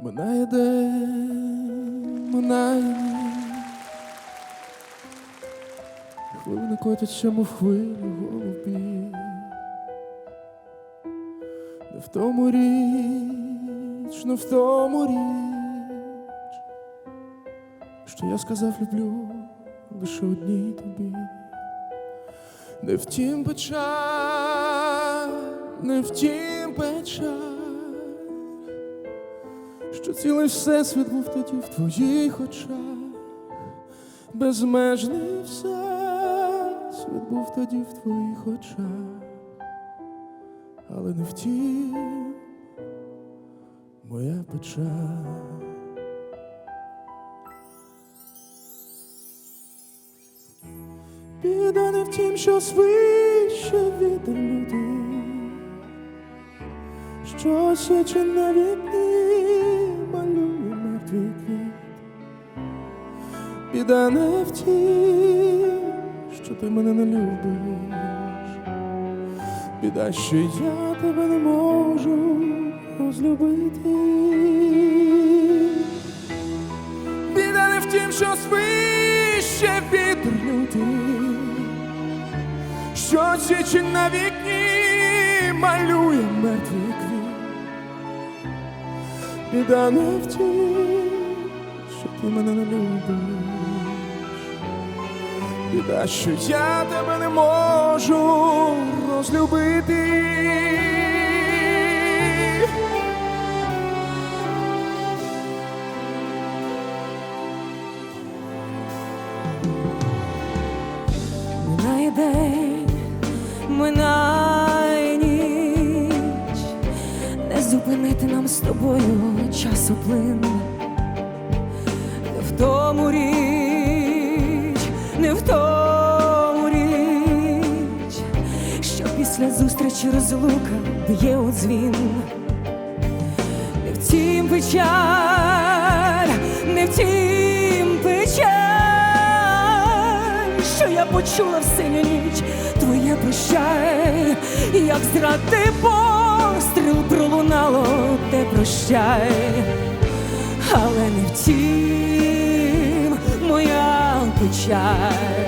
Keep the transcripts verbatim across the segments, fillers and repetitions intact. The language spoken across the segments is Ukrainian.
Минає день, минає ніч, хвилини котяться, мов хвилі голубі. Не в тому річ, не в тому річ, що я сказав люблю лише одній тобі. Не втім печаль, не втім печаль, що цілий всесвіт був тоді в твоїх очах. Безмежний всесвіт був тоді в твоїх очах, але не втім моя печаль. Біда не в тім, що свище вітер людей, що січе на вікні малює мертвий квіт. Біда не в тім, що ти мене не любиш, біда, що я тебе не можу розлюбити. Біда не в тім, що свище вітер лютий, що січе на вікні малює мертвий квіт. Біда не в тім, що ти мене не любиш, біда, що я тебе не можу розлюбити. Минає день, минає ніч, не зупинити нам з тобою часоплин. Не в тому річ, не в тому річ, що після зустрічі розлука б'є у дзвін. Не втім печаль, не втім печаль, що я почула в синю ніч твоє прощай, як зради постріл пролунало те прощай, але не втім моя печаль.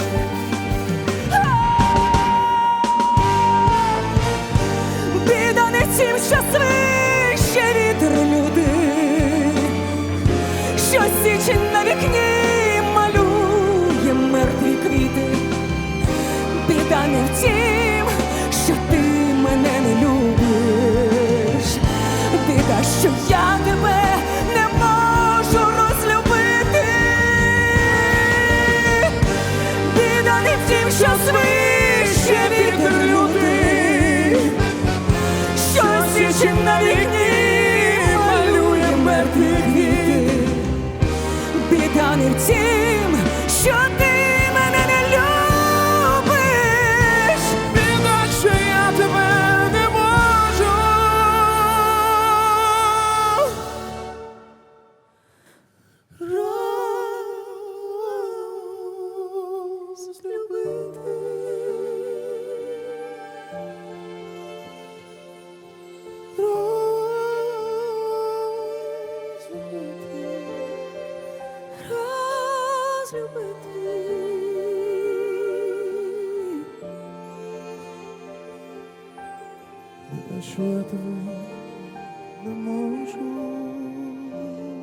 Біда не в тім, що свище вітер лютий, що січе на вікні малює мертві квіти. Біда не в тім, що ти мене не любиш, біда, що я тебе не можу розлюбити. Біда не в тім, що свище вітер лютий, що січе на вікні малює мертві квіти. Біда не в тім, що ти мене не любиш, Біда, що я тебе не можу розлюбити. Біда, що я тебе не можу